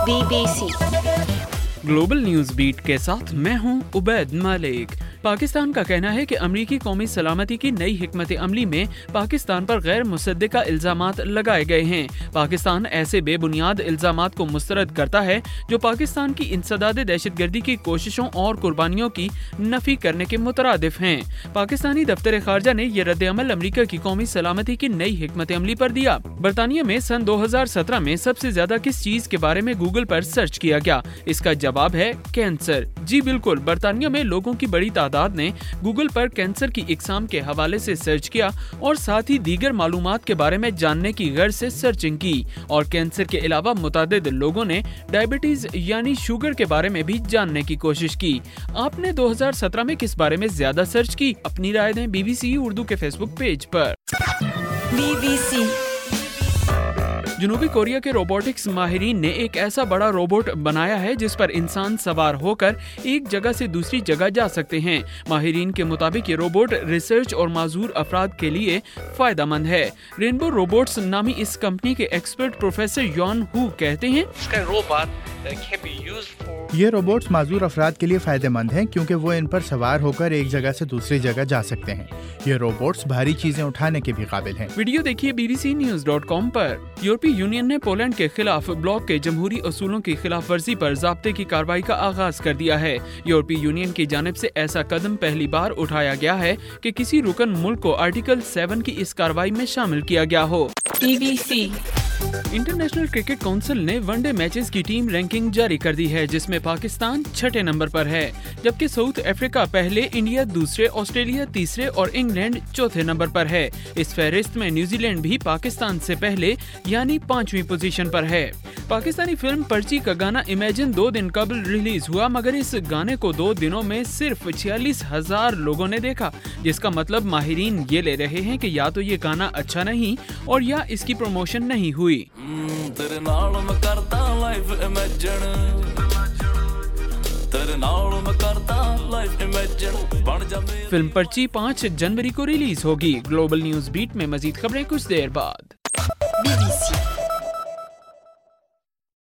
BBC global news beat के साथ मैं हूं उबैद मलिक। पाकिस्तान का कहना है कि अमरीकी कौमी सलामती की नई हिकमत अमली में पाकिस्तान पर गैर मुसद्दिका इल्जामात लगाए गए हैं। पाकिस्तान ऐसे बेबुनियाद इल्जामात को मुस्तरद करता है जो पाकिस्तान की इंसदाद दहशतगर्दी की कोशिशों और कुर्बानियों की नफी करने के मुतरादिफ हैं। पाकिस्तानी दफ्तर खारजा ने यह रद्द-ए-अमल अमरीका की कौमी सलामती की नई हिकमत अमली पर दिया। बरतानिया में सन 2017 में सबसे ज्यादा किस चीज के बारे में गूगल पर सर्च किया गया? इसका जवाब है कैंसर। जी बिल्कुल, बरतानिया में लोगों की बड़ी तादाद ने गूगल पर कैंसर की इकसाम के हवाले से सर्च किया और साथ ही दीगर मालूमात के बारे में जानने की गर्ज से सर्चिंग की। और कैंसर के अलावा मुतादिद लोगों ने डायबिटीज यानी शुगर के बारे में भी जानने की कोशिश की। आपने 2017 में किस बारे में ज्यादा सर्च की? अपनी राय दें BBC उर्दू के फेसबुक पेज पर। BBC जनूबी कोरिया के रोबोटिक्स माहिरीन ने एक ऐसा बड़ा रोबोट बनाया है जिस पर इंसान सवार होकर एक जगह से दूसरी जगह जा सकते हैं। माहिरीन के मुताबिक ये रोबोट रिसर्च और माजूर अफराद के लिए फायदेमंद है। रेनबो रोबोट्स नामी इस कंपनी के एक्सपर्ट प्रोफेसर यॉन हू कहते हैं, ये रोबोट्स माजूर अफराद के लिए फायदेमंद हैं क्योंकि वो इन पर सवार होकर एक जगह से दूसरी जगह जा सकते हैं। ये रोबोट्स भारी चीजें उठाने के भी काबिल हैं। वीडियो देखिए bbcnews.com पर। यूरोपीय यूनियन ने पोलैंड के खिलाफ ब्लॉक के जमहूरी असूलों की खिलाफ वर्जी पर ज़ाब्ते की कार्रवाई का आगाज कर दिया है। यूरोपीय यूनियन की जानिब से ऐसा कदम पहली बार उठाया गया है कि किसी रुकन मुल्क को आर्टिकल 7 की इस कार्रवाई में शामिल किया गया हो। BBC इंटरनेशनल क्रिकेट काउंसिल ने वनडे मैचेस की टीम रैंकिंग जारी कर दी है जिसमें पाकिस्तान 6ठे नंबर पर है, जबकि साउथ अफ्रीका पहले, इंडिया दूसरे, ऑस्ट्रेलिया तीसरे और इंग्लैंड चौथे नंबर पर है। इस फहरिस्त में न्यूजीलैंड भी पाकिस्तान से पहले यानी 5वीं पोजीशन पर है। पाकिस्तानी फिल्म पर्ची का गाना इमेजिन 2 दिन कबल रिलीज हुआ, मगर इस गाने को 2 दिनों में सिर्फ 46,000 लोगों ने देखा, जिसका मतलब माहिरीन ये ले रहे हैं कि या तो ये गाना अच्छा नहीं और या इसकी प्रमोशन नहीं हुई। तेरे नाल मैं करता लाइफ इमेजिन, तेरे नाल मैं करता लाइफ इमेजिन बन जा मेरा। फिल्म पर्ची 5 जनवरी को रिलीज होगी। ग्लोबल न्यूज बीट में मजीद खबरें कुछ देर बाद। BBC